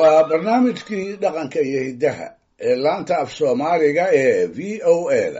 waa barnaamijkii dhaqanka iyo hiddaha ee laanta af soomaaliga ee v o a-da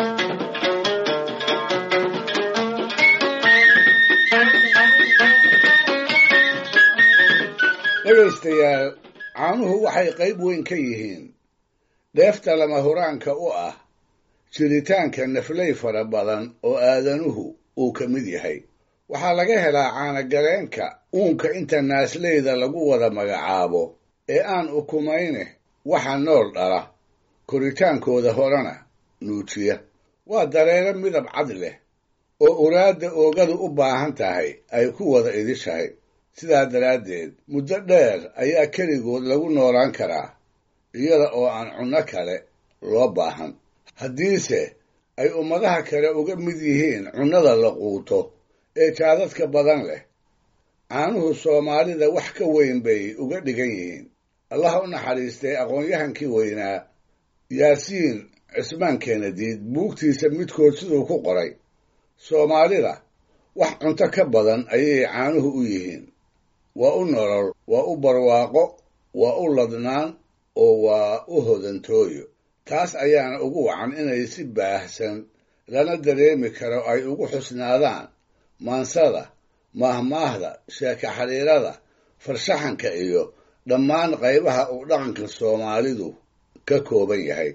dhegaystayaal caanuhu waxay qayb weyn ka yihiin dheefta lama huraanka u ah jiritaanka naflay fara badan oo aadanuhu uu ka mid yahay. waxaa laga helaa caanagaleenka uunka inta naasleyda lagu wada magacaabo ee aan ukumayne waxa nool dhala koritaankooda horena nuujiya. waa dareere midab cad leh oo uraadda oogadu u baahan tahay ay ku wada idishahay. sidaa daraaddeed muddo dheer ayaa keligood lagu noolaan karaa iyada oo aan cunno kale loo baahan. haddiise ay ummadaha kale uga mid yihiin cunnada la quuto ee jaadadka badan leh, caanuhu soomaalida wax ka weyn bay uga dhigan yihiin. allah u naxariistay aqoon-yahankii weynaa yaasiin cismaan keenadiid buugtiisa midkood siduu ku qoray, soomaalida wax cunto ka badan ayay caanuhu u yihiin. waa u nolol, waa u barwaaqo, waa u ladnaan, oo waa u hodantooyo. taas ayaana ugu wacan inay si baahsan lana dareemi karo ay ugu xusnaadaan maansada, maahmaahda, sheeka xiriirada, farshaxanka iyo dhammaan qaybaha uu dhaqanka soomaalidu ka kooban yahay.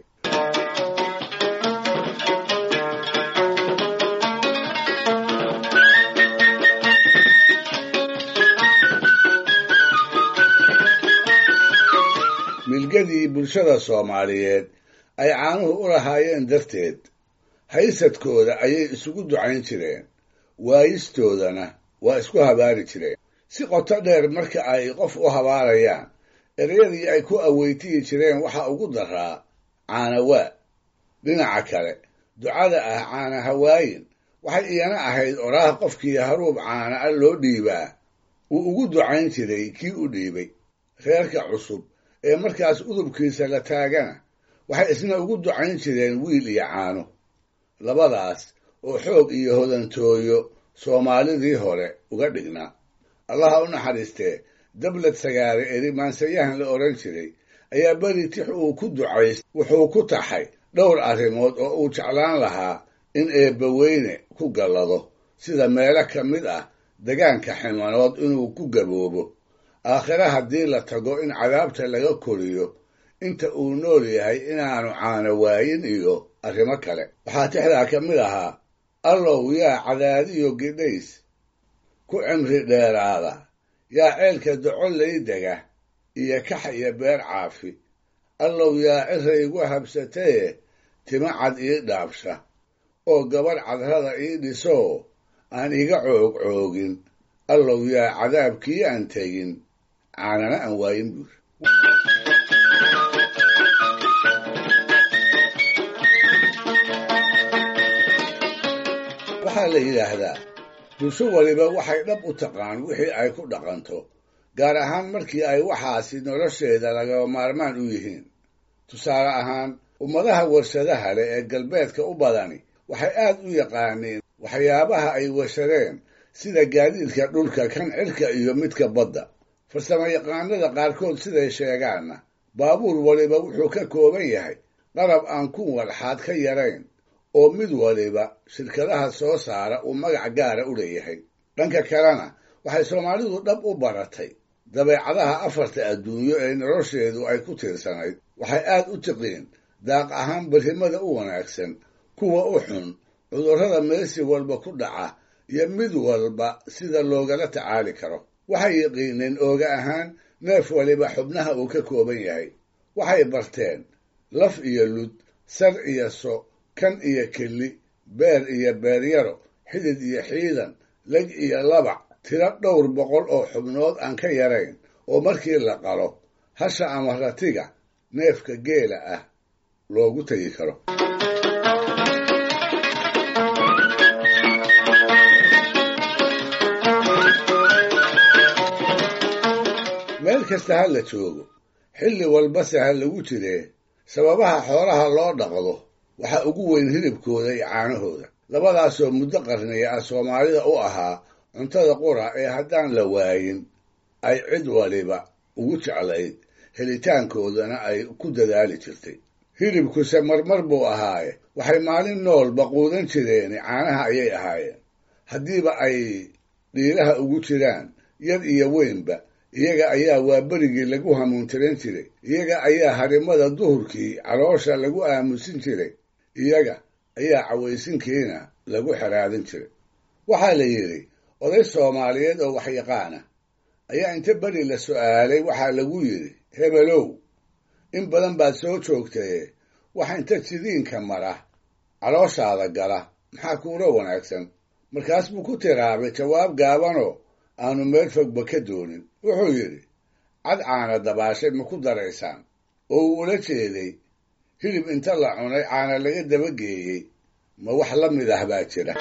milgadii bulshada soomaaliyeed ay caanuhu u lahaayeen darteed, haysadkooda ayay isugu ducayn jireen, waayistoodana waa isku habaari jireen. si qoto dheer marka ay qof u habaarayaan, ereyadii ay ku aweytiyi jireen waxaa ugu daraa caanawaa. dhinaca kale, ducada ah caana hawaayin waxay iyana ahayd oraah qofkii haruub caana a loo dhiibaa uu ugu ducayn jiray kii u dhiibay. reerka cusub ee markaas udubkiisa la taagana waxay isna ugu ducayn jireen wiil iyo caano. labadaas oo xoog iyo hodantooyo soomaalidii hore uga dhignaa. allaha u naxariistee dablad sagaare eri maansayahan la odhan jiray ayaa beri tix uu ku ducaystay wuxuu ku taxay dhowr arrimood oo uu jeclaan lahaa in eebbaweyne ku gallado, sida meelo ka mid ah degaanka ximanood inuu ku gaboobo, aakhire haddii la tago in cadaabta laga koriyo, inta uu nool yahay inaanu caano waayin iyo arrimo kale. waxaa tixdaa ka mid ahaa: allow yaa cadaadiyo gidhays ku cimri dheeraada, yaa ceelka docollay dega iyo kax iyo beer caafi, allow yaa ciraygu habsataye tima cad ii dhaabsha, oo gabarh cadrada ii dhisoo aan iga coogcoogin, allow yaa cadaabkii aan tegin caanana aan waayin buur. waxaa la yidhaahdaa bulsho waliba waxay dhab u taqaan wixii ay ku dhaqanto, gaar ahaan markii ay waxaasi nolosheeda lagaba maarmaan u yihiin. tusaale ahaan, ummadaha warshadaha leh ee galbeedka u badani waxay aad u yaqaaneen waxyaabaha ay warshadeen, sida gaadiidka dhulka, kan cirka iyo midka badda. farsamo yaqaanada qaarkood siday sheegaanna, baabuur waliba wuxuu ka kooban yahay qalab aan kun walxaad ka yarayn, oo mid waliba shirkadaha soo saara uu magac gaara u leeyahay. dhanka kalena waxay soomaalidu dhab u baratay dabeecadaha afarta adduunyo ee nolosheedu ay ku tiirsanayd. waxay aad u tiqiin daaq ahaan barrimada u wanaagsan, kuwa u xun, cudurrada meesi walba ku dhaca, iyo mid walba sida loogala tacaali karo. waxay yaqiineen ooga ahaan neef waliba xubnaha uu ka kooban yahay. waxay barteen laf iyo lud, sar iyo so, kan iyo kelli, beer iyo beeryaro, xidid iyo xiidan, leg iyo labac, tiro dhowr boqol oo xubnood aan ka yarayn, oo markii la qalo hasha ama ratiga neefka geela ah loogu tegi karo. meel kasta ha la joogo, xilli walbase ha lagu jiree, sababaha xoolaha loo dhaqdo waxaa ugu weyn hilibkooda iyo caanahooda. labadaasoo muddo qarniya ah soomaalida u ahaa cuntada qura ee haddaan la waayin ay cid waliba ugu jeclayd helitaankoodana ay ku dadaali jirtay. hilibkuse marmar buu ahaaye waxay maalin noolba quudan jireen caanaha ayay ahaayeen. haddiiba ay dhiiraha ugu jiraan yar iyo weynba, iyaga ayaa waaberigii lagu hamuuntiran jiray, iyaga ayaa harimada duhurkii caloosha lagu aamusin jiray, iyaga ayaa cawaysinkiina lagu xeraadin jiray. waxaa la yidhi oday Soomaaliyeed oo waxyaqaana ayaa inta beri la su'aalay waxaa lagu yidhi, hebelow, in badan baad soo joogtaye wax inta jidiinka mara calooshaada gala maxaa kuula wanaagsan? markaas buu ku tiraabay jawaab gaabanoo aanu meel fogba ka doonin. wuxuu yidhi, cad caana dabaashay ma ku daraysaan? oo uu ula jeeday hilib inta la cunay caana laga dabageeyey. ma wax la mid ah baa jira?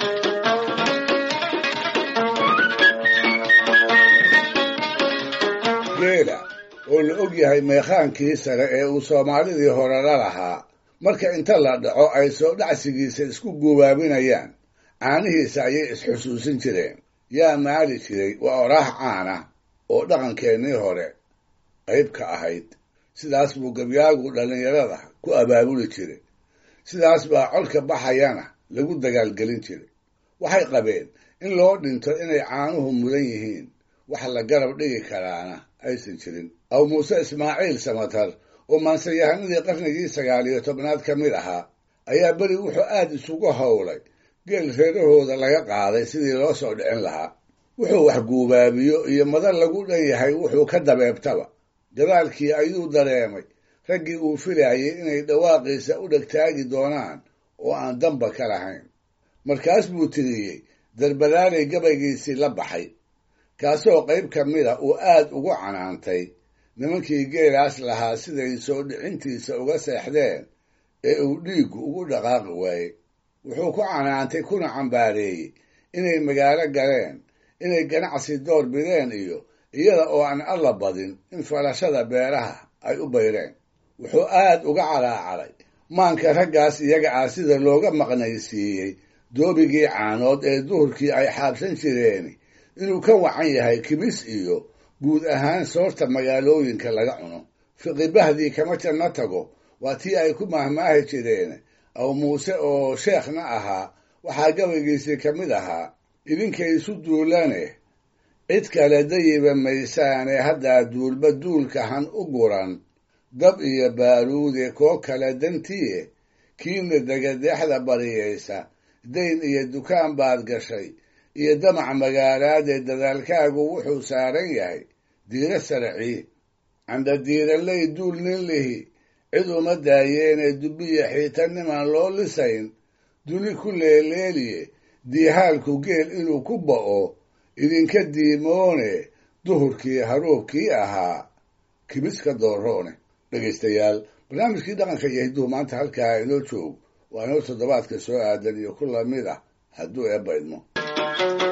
geela oo la og yahay meekhaankii sare ee uu Soomaalidii hore la lahaa, marka inta la dhaco ay soo dhacsigiisa isku gubaabinayaan, caanihiisa ayay isxusuusin jireen. yaa maali jiray waa oraah caana oo dhaqankeennii hore qayb ka ahayd. sidaas buu gabyaagu dhallinyarada ku abaabuli jiray, sidaas baa colka baxayana lagu dagaalgelin jiray. waxay qabeen in loo dhinto inay caanuhu mudan yihiin, wax la garab dhigi karaana aysan jirin. aw muuse ismaaciil samatar oo maansayahanadii qarnigii 19 ka mid ahaa ayaa beri wuxuu aad isugu howlay geel reerahooda laga qaaday sidii loo soo dhicin lahaa. wuxuu wax guubaabiyo iyo madan lagu dhan yahay wuxuu ka dabeebtaba. gadaalkii ayuu dareemay raggii uu filayay inay dhawaaqiisa u dhegtaagi doonaan oo aan damba ka lahayn. markaas buu tiriyey darbadaalay gabaygiisii la baxay, kaasoo qayb ka mida uu aad ugu canaantay nimankii geelaas lahaa siday soo dhicintiisa uga seexdeen ee uu dhiiggu ugu dhaqaaqi waayey. wuxuu ku canaantay kuna cambaareeyey inay magaalo galeen, inay ganacsi door bideen iyo iyada oo aan alla badin in falashada beeraha ay u bayreen. wuxuu aad uga calaacaday maanka raggaas iyaga ah sida looga maqnaysiiyey doobigii caanood ee duhurkii ay xaabsan jireen inuu ka wacan yahay kibis iyo guud ahaan soorta magaalooyinka laga cuno. fiqibahdii kama janno tago waa tii ay ku mahmaahi jireen. aw muuse oo sheekhna ahaa waxaa gabaygiisii ka mid ahaa, idinkay isu duulane cid kale dayiba maysaane haddaa duulba duulka han u guran, dab iyo baaruude koo kale dantiye, kiina degadeexda bariyaysa, dayn iyo dukaan baad gashay iyo damac magaalaadee dadaalkaagu wuxuu saaran yahay diiro saracii. canda diiraley duul nin lihi cid uma daayeenee dubbiya xiitanimaan loo lisayn, duni ku leeleeliye diihaalku geel inuu ku ba'o idinka diimoone, duhurkii haruubkii ahaa kibiska dooroone. dhegaystayaal, barnaamijkii dhaqanka iyo hidduhu maanta halkaa inoo joog. waa inoo toddobaadka soo aadan iyo ku lamid ah hadduu eebba idmo.